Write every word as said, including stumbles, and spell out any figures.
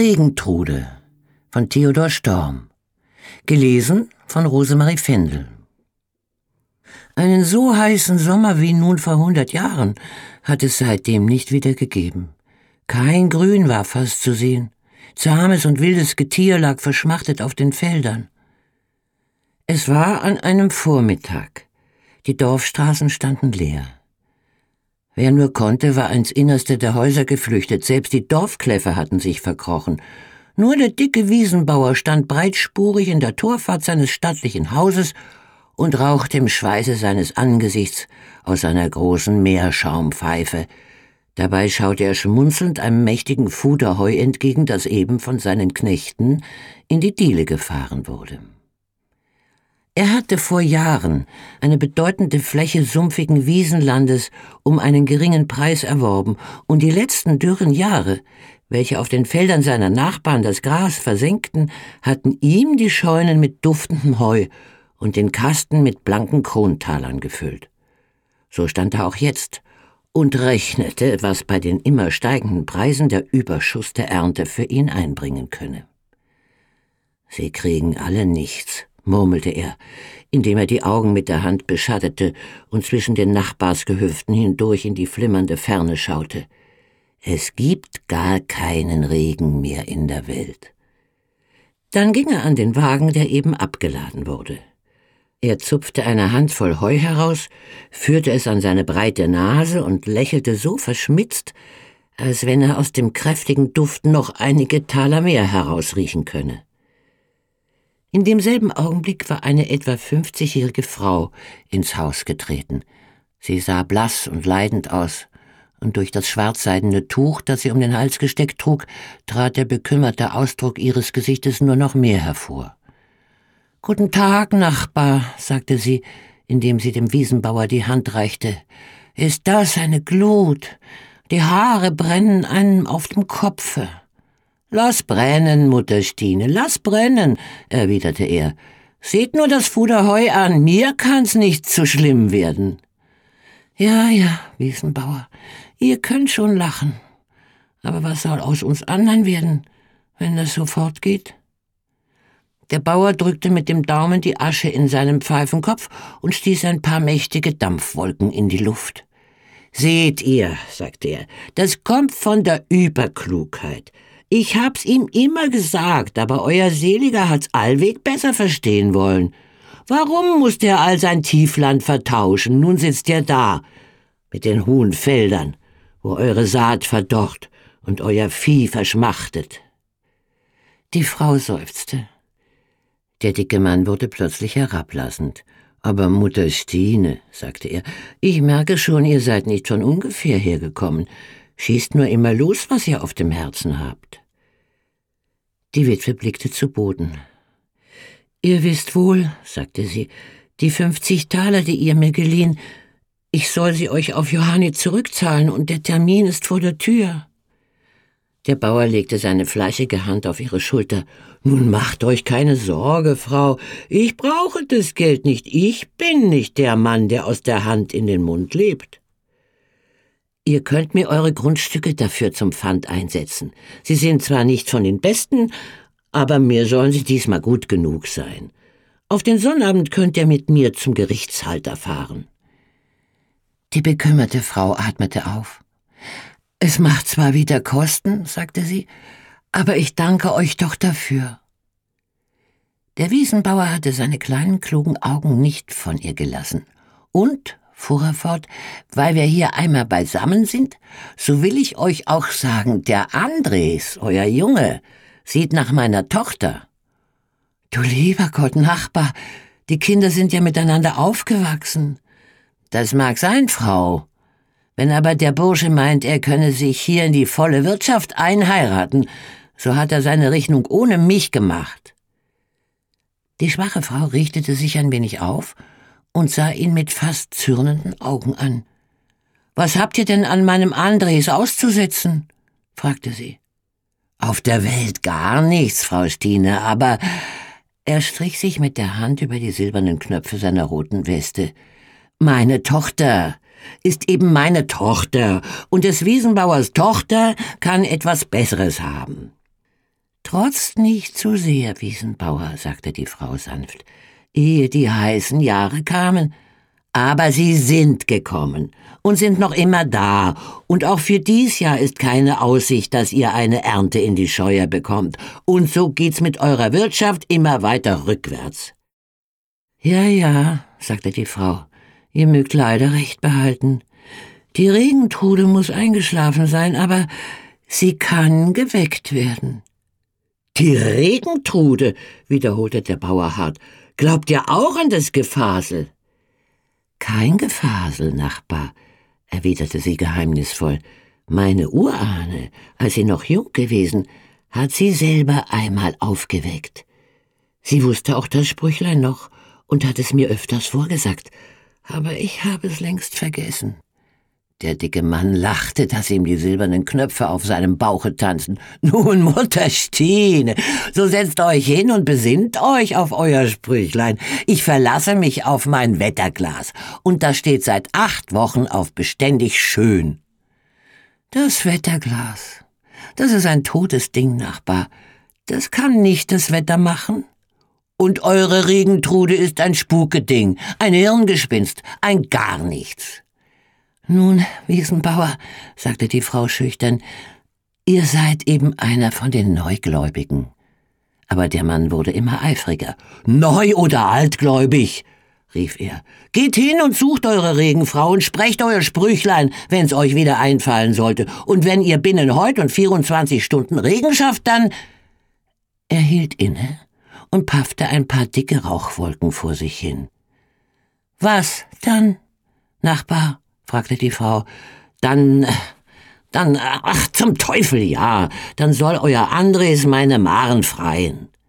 Regentrude von Theodor Storm. Gelesen von Rosemarie Fendel. Einen so heißen Sommer wie nun vor hundert Jahren hat es seitdem nicht wieder gegeben. Kein Grün war fast zu sehen. Zahmes und wildes Getier lag verschmachtet auf den Feldern. Es war an einem Vormittag. Die Dorfstraßen standen leer. Wer nur konnte, war ins Innerste der Häuser geflüchtet. Selbst die Dorfkläffer hatten sich verkrochen. Nur der dicke Wiesenbauer stand breitspurig in der Torfahrt seines stattlichen Hauses und rauchte im Schweiße seines Angesichts aus seiner großen Meerschaumpfeife. Dabei schaute er schmunzelnd einem mächtigen Fuder Heu entgegen, das eben von seinen Knechten in die Diele gefahren wurde. Er hatte vor Jahren eine bedeutende Fläche sumpfigen Wiesenlandes um einen geringen Preis erworben, und die letzten dürren Jahre, welche auf den Feldern seiner Nachbarn das Gras versenkten, hatten ihm die Scheunen mit duftendem Heu und den Kasten mit blanken Krontalern gefüllt. So stand er auch jetzt und rechnete, was bei den immer steigenden Preisen der Überschuss der Ernte für ihn einbringen könne. »Sie kriegen alle nichts«, murmelte er, indem er die Augen mit der Hand beschattete und zwischen den Nachbarsgehöften hindurch in die flimmernde Ferne schaute. »Es gibt gar keinen Regen mehr in der Welt.« Dann ging er an den Wagen, der eben abgeladen wurde. Er zupfte eine Handvoll Heu heraus, führte es an seine breite Nase und lächelte so verschmitzt, als wenn er aus dem kräftigen Duft noch einige Taler mehr herausriechen könne. In demselben Augenblick war eine etwa fünfzigjährige Frau ins Haus getreten. Sie sah blass und leidend aus, und durch das schwarzseidene Tuch, das sie um den Hals gesteckt trug, trat der bekümmerte Ausdruck ihres Gesichtes nur noch mehr hervor. »Guten Tag, Nachbar«, sagte sie, indem sie dem Wiesenbauer die Hand reichte. »Ist das eine Glut? Die Haare brennen einem auf dem Kopfe.« »Lass brennen, Mutter Stine, lass brennen«, erwiderte er. »Seht nur das Fuder Heu an, mir kann's nicht zu schlimm werden.« »Ja, ja, Wiesenbauer, ihr könnt schon lachen. Aber was soll aus uns anderen werden, wenn das so fortgeht?« Der Bauer drückte mit dem Daumen die Asche in seinen Pfeifenkopf und stieß ein paar mächtige Dampfwolken in die Luft. »Seht ihr«, sagte er, »das kommt von der Überklugheit. Ich hab's ihm immer gesagt, aber euer Seliger hat's allweg besser verstehen wollen. Warum musste er all sein Tiefland vertauschen? Nun sitzt er da, mit den hohen Feldern, wo eure Saat verdorrt und euer Vieh verschmachtet.« Die Frau seufzte. Der dicke Mann wurde plötzlich herablassend. »Aber Mutter Stine«, sagte er, »ich merke schon, ihr seid nicht von ungefähr hergekommen. Schießt nur immer los, was ihr auf dem Herzen habt.« Die Witwe blickte zu Boden. »Ihr wisst wohl«, sagte sie, »die fünfzig Taler, die ihr mir geliehen, ich soll sie euch auf Johanni zurückzahlen, und der Termin ist vor der Tür.« Der Bauer legte seine fleischige Hand auf ihre Schulter. »Nun macht euch keine Sorge, Frau, ich brauche das Geld nicht, ich bin nicht der Mann, der aus der Hand in den Mund lebt. Ihr könnt mir eure Grundstücke dafür zum Pfand einsetzen. Sie sind zwar nicht von den besten, aber mir sollen sie diesmal gut genug sein. Auf den Sonnabend könnt ihr mit mir zum Gerichtshalter fahren.« Die bekümmerte Frau atmete auf. »Es macht zwar wieder Kosten«, sagte sie, »aber ich danke euch doch dafür.« Der Wiesenbauer hatte seine kleinen, klugen Augen nicht von ihr gelassen. »Und«, fuhr er fort, »weil wir hier einmal beisammen sind, so will ich euch auch sagen, der Andres, euer Junge, sieht nach meiner Tochter.« »Du lieber Gott, Nachbar, die Kinder sind ja miteinander aufgewachsen.« »Das mag sein, Frau. Wenn aber der Bursche meint, er könne sich hier in die volle Wirtschaft einheiraten, so hat er seine Rechnung ohne mich gemacht.« Die schwache Frau richtete sich ein wenig auf und sah ihn mit fast zürnenden Augen an. »Was habt ihr denn an meinem Andres auszusetzen?« fragte sie. »Auf der Welt gar nichts, Frau Stine, aber...« Er strich sich mit der Hand über die silbernen Knöpfe seiner roten Weste. »Meine Tochter ist eben meine Tochter, und des Wiesenbauers Tochter kann etwas Besseres haben.« »Trotzt nicht zu sehr, Wiesenbauer«, sagte die Frau sanft, »ehe die heißen Jahre kamen. Aber sie sind gekommen und sind noch immer da, und auch für dies Jahr ist keine Aussicht, dass ihr eine Ernte in die Scheuer bekommt, und so geht's mit eurer Wirtschaft immer weiter rückwärts.« »Ja, ja«, sagte die Frau, »ihr mögt leider recht behalten. Die Regentrude muss eingeschlafen sein, aber sie kann geweckt werden.« »Die Regentrude«, wiederholte der Bauer hart, »glaubt ihr auch an das Gefasel?« »Kein Gefasel, Nachbar«, erwiderte sie geheimnisvoll. »Meine Urahne, als sie noch jung gewesen, hat sie selber einmal aufgeweckt. Sie wusste auch das Sprüchlein noch und hat es mir öfters vorgesagt, aber ich habe es längst vergessen.« Der dicke Mann lachte, dass ihm die silbernen Knöpfe auf seinem Bauche tanzten. »Nun, Mutter Stine, so setzt euch hin und besinnt euch auf euer Sprüchlein. Ich verlasse mich auf mein Wetterglas, und das steht seit acht Wochen auf beständig schön.« »Das Wetterglas, das ist ein totes Ding, Nachbar. Das kann nicht das Wetter machen.« »Und eure Regentrude ist ein Spukeding, ein Hirngespinst, ein gar nichts.« »Nun, Wiesenbauer«, sagte die Frau schüchtern, »ihr seid eben einer von den Neugläubigen.« Aber der Mann wurde immer eifriger. »Neu oder altgläubig«, rief er, »geht hin und sucht eure Regenfrau und sprecht euer Sprüchlein, wenn's euch wieder einfallen sollte. Und wenn ihr binnen heut und vierundzwanzig Stunden Regen schafft, dann...« Er hielt inne und paffte ein paar dicke Rauchwolken vor sich hin. »Was dann, Nachbar?« fragte die Frau. »Dann, dann, ach, zum Teufel, ja, dann soll euer Andres meine Maren freien.«